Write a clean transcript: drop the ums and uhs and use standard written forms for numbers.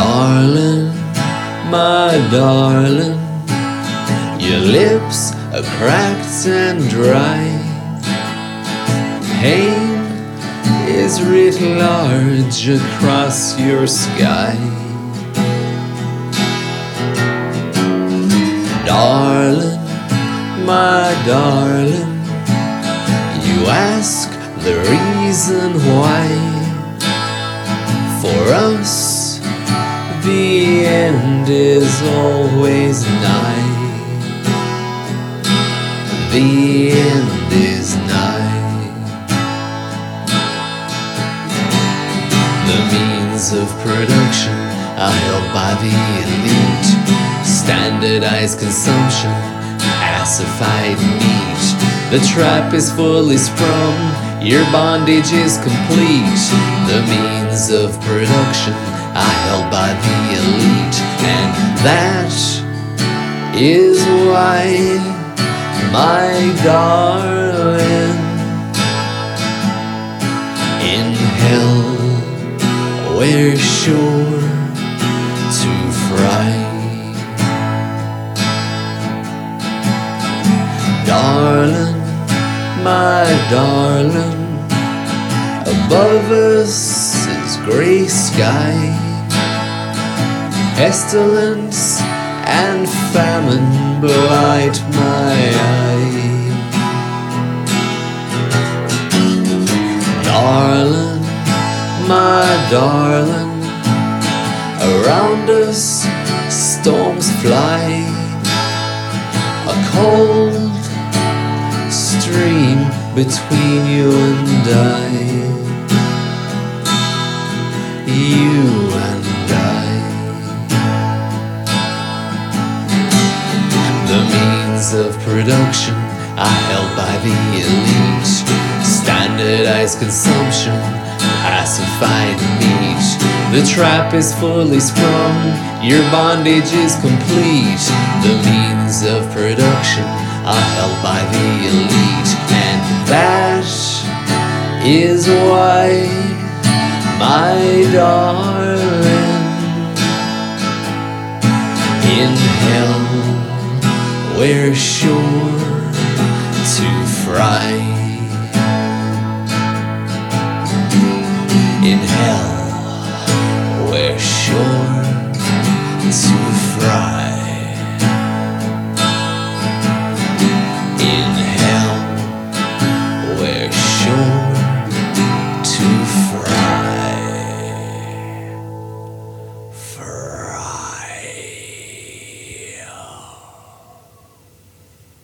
Darling, my darling, your lips are cracked and dry. Pain is writ large across your sky. Darling, my darling, you ask the reason why. For us, the end is always nigh. The end is nigh. The means of production are held by the elite. Standardized consumption, pacified meat. The trap is fully sprung, your bondage is complete. The means of production are held by the elite, and that is why, my darling, in hell we're sure to fry. Darling, my darling, above us is grey sky. Pestilence and famine blight my eye. Darling, my darling, around us storms fly. A cold stream between you and I. You and I. The means of production are held by the elite. Standardized consumption, pacified meat. The trap is fully sprung, your bondage is complete. The means of production are held by the elite, and that is why, my darling, in hell we're sure to fry. In hell we're sure to fry.